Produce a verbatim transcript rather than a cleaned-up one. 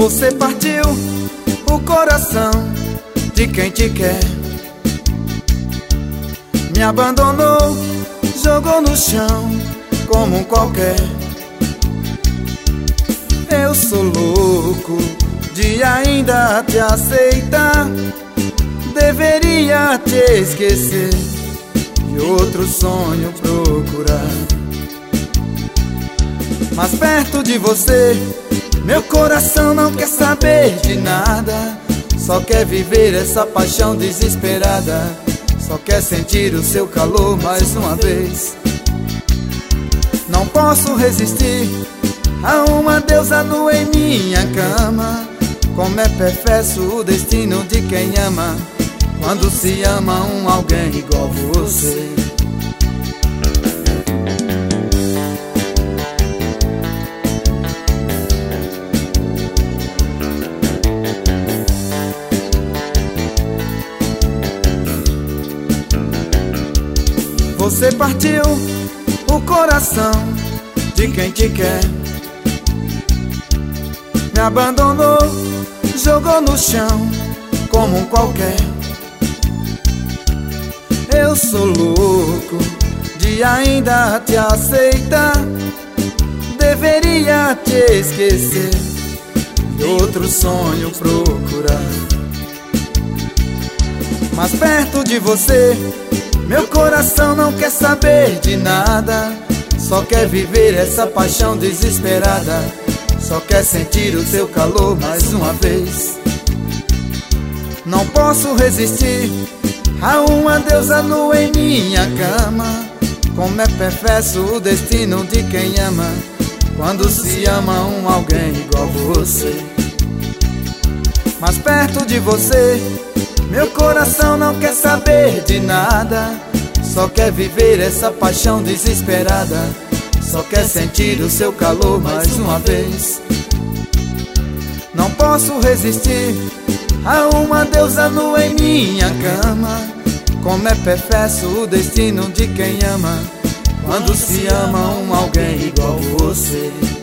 Você partiu o coração de quem te quer, me abandonou, jogou no chão como um qualquer. Eu sou louco de ainda te aceitar, deveria te esquecer e outro sonho procurar. Mas perto de você, meu coração não quer saber de nada, só quer viver essa paixão desesperada, só quer sentir o seu calor mais uma vez. Não posso resistir a uma deusa nua em minha cama. Como é perverso o destino de quem ama, quando se ama um alguém igual você. Você partiu o coração de quem te quer, me abandonou, jogou no chão como um qualquer. Eu sou louco de ainda te aceitar, deveria te esquecer e outro sonho procurar. Mas perto de você, meu coração não quer saber de nada, só quer viver essa paixão desesperada, só quer sentir o seu calor mais uma vez. Não posso resistir a uma deusa nua em minha cama. Como é perverso o destino de quem ama, quando se ama um alguém igual você. Mas perto de você, meu coração não quer saber de nada, só quer viver essa paixão desesperada, só quer sentir o seu calor mais uma vez. Não posso resistir a uma deusa nua em minha cama. Como é perverso o destino de quem ama, quando se ama um alguém igual você.